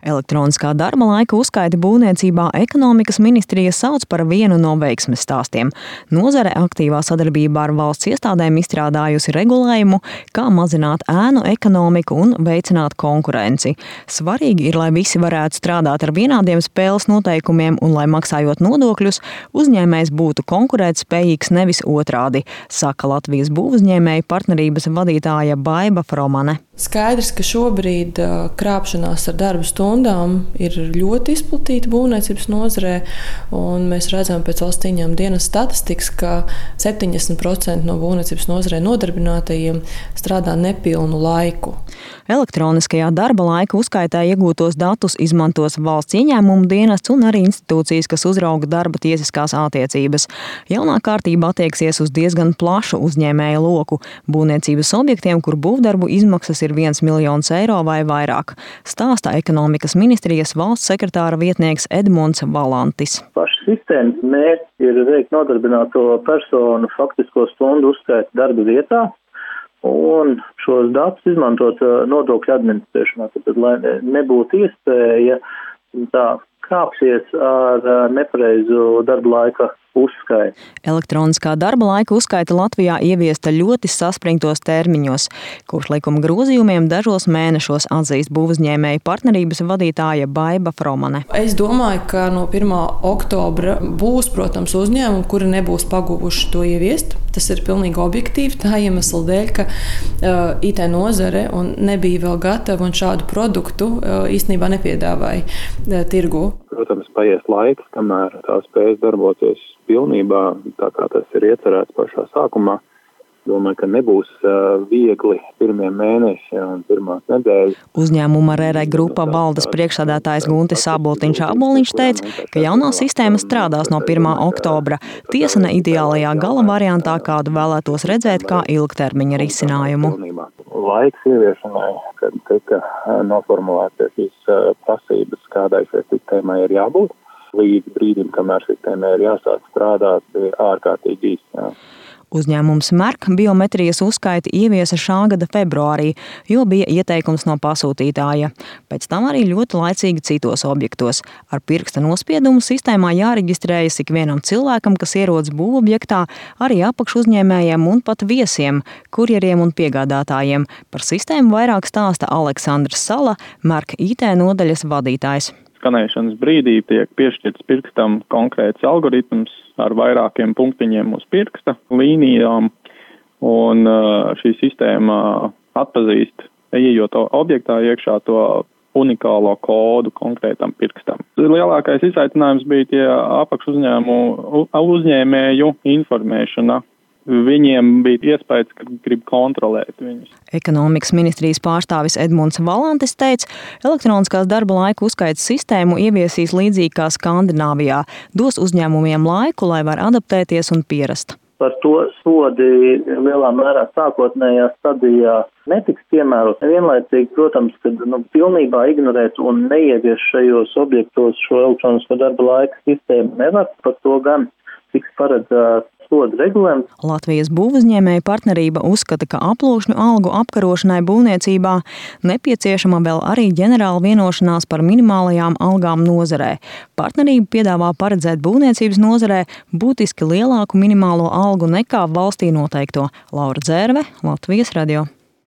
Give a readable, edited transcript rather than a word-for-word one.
Elektroniskā darba laika uzskaita būvniecībā ekonomikas ministrija sauc par vienu no veiksmes stāstiem. Nozare aktīvā sadarbībā ar valsts iestādēm izstrādājusi regulējumu, kā mazināt ēnu ekonomiku un veicināt konkurenci. Svarīgi ir, lai visi varētu strādāt ar vienādiem spēles noteikumiem un lai maksājot nodokļus, uzņēmējs būtu konkurētspējīgs, nevis otrādi, saka Latvijas būvuzņēmēju partnerības vadītāja Baiba Fromane. Skaidrs, ka šobrīd krāpšanās ar darba stundām ir ļoti izplatīta būvniecības nozarē, un mēs redzam pēc valsts ieņēmuma dienas statistikas, ka 70% no būvniecības nozarē nodarbinātajiem strādā nepilnu laiku. Elektroniskajā darba laika uzskaitā iegūtos datus izmantos valsts ieņēmuma dienests un arī institūcijas, kas uzrauga darba tiesiskās attiecības. Jaunā kārtība attieksies uz diezgan plašu uzņēmēju loku būvniecības objektiem, kur būvdarbu izmaksas ir 1 miljons eiro vai vairāk, stāsta ekonomikas ministrijas valsts sekretāra vietnieks Edmunds Valantis. Paša sistēmas mērķis ir veikt nodarbināto personu faktisko stundu uzskaitu darba vietā un šos datus izmantot nodokļu administrēšanā, tad, lai nebūtu iespēja tā kāpsies ar nepareizu darba laika uzskaiti. Elektroniskā darba laika uzskaita Latvijā ieviesta ļoti saspringtos termiņos. Kopš likuma grozījumiem dažos mēnešos atzīst būvuzņēmēju partnerības vadītāja Baiba Fromane. Es domāju, ka no 1. oktobra būs, protams, uzņēmumi, kuri nebūs paguvuši to ieviest. Tas ir pilnīgi objektīvi, tā iemesla dēļ, ka IT nozare nebija vēl gatava un šādu produktu īstenībā nepiedāvāja tirgu. Protams, paies laiks, kamēr tā spējas darboties pilnībā, tā kā tas ir iecerēts pašā sākumā. Domāju, ka nebūs viegli pirmie mēneši un pirmās nedēļas. Uzņēmuma RR grupa valdes priekšsēdētājs Guntis Aboliņš teica, ka jaunā sistēma strādās no 1. oktobra. Tiesa ne ideālajā gala variantā, kādu vēlētos redzēt kā ilgtermiņa risinājumu. Laiks ieviešanai, kad tika noformulētas šīs prasības, kādai šai sistēmai ir jābūt, līdz brīdim, kamēr sistēmai ir jāsāk strādāt, bija ārkārtīgi īsti. Uzņēmums Merk biometrijas uzskaiti ieviesa šā gada februārī, jo bija ieteikums no pasūtītāja. Pēc tam arī ļoti laicīgi citos objektos. Ar pirksta nospiedumu sistēmā jāreģistrējas ikvienam cilvēkam, kas ierodas būvobjektā, arī apakšuzņēmējiem un pat viesiem, kurjeriem un piegādātājiem. Par sistēmu vairāk stāsta Aleksandrs Sala, Merk IT nodaļas vadītājs. Skanēšanas brīdī tiek piešķirts pirkstam konkrēts algoritms ar vairākiem punktiņiem uz pirksta līnijām, un šī sistēma atpazīst, ieejot objektā iekšā to unikālo kodu konkrētam pirkstam. Lielākais izaicinājums bija tie uzņēmēju informēšana. Viņiem bija iespējas, ka grib kontrolēt viņus. Ekonomikas ministrijas pārstāvis Edmunds Valantis teica, elektroniskās darba laika uzskaites sistēmu ieviesīs līdzīgi kā Skandināvijā, dos uzņēmumiem laiku, lai var adaptēties un pierast. Par to sodi lielā mērā sākotnējā stadijā netiks piemērot. Vienlaicīgi, protams, kad pilnībā ignorēt un neievies šajos objektos šo elektronisko darba laika sistēmu nevar, par to gan tiks paredzēts sodu regulējums. Latvijas būvuzņēmēju partnerība uzskata, ka aploksņu algu apkarošanai būvniecībā nepieciešama vēl arī ģenerāla vienošanās par minimālajām algām nozarē. Partnerība piedāvā paredzēt būvniecības nozarē būtiski lielāku minimālo algu nekā valstī noteikto. Laura Dzērve, Latvijas radio.